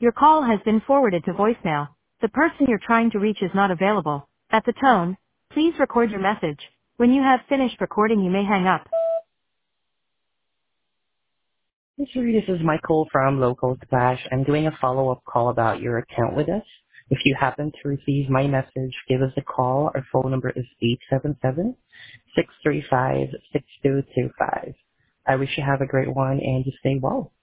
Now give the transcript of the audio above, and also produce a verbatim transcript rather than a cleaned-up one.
Your call has been forwarded to voicemail. The person you're trying to reach is not available. At the tone, please record your message. When you have finished recording, you may hang up. Hey, Siri, this is Michael from Local Splash. I'm doing a follow-up call about your account with us. If you happen to receive my message, give us a call. Our phone number is eight seven seven, six three five, six two two five. I wish you have a great one and you stay well.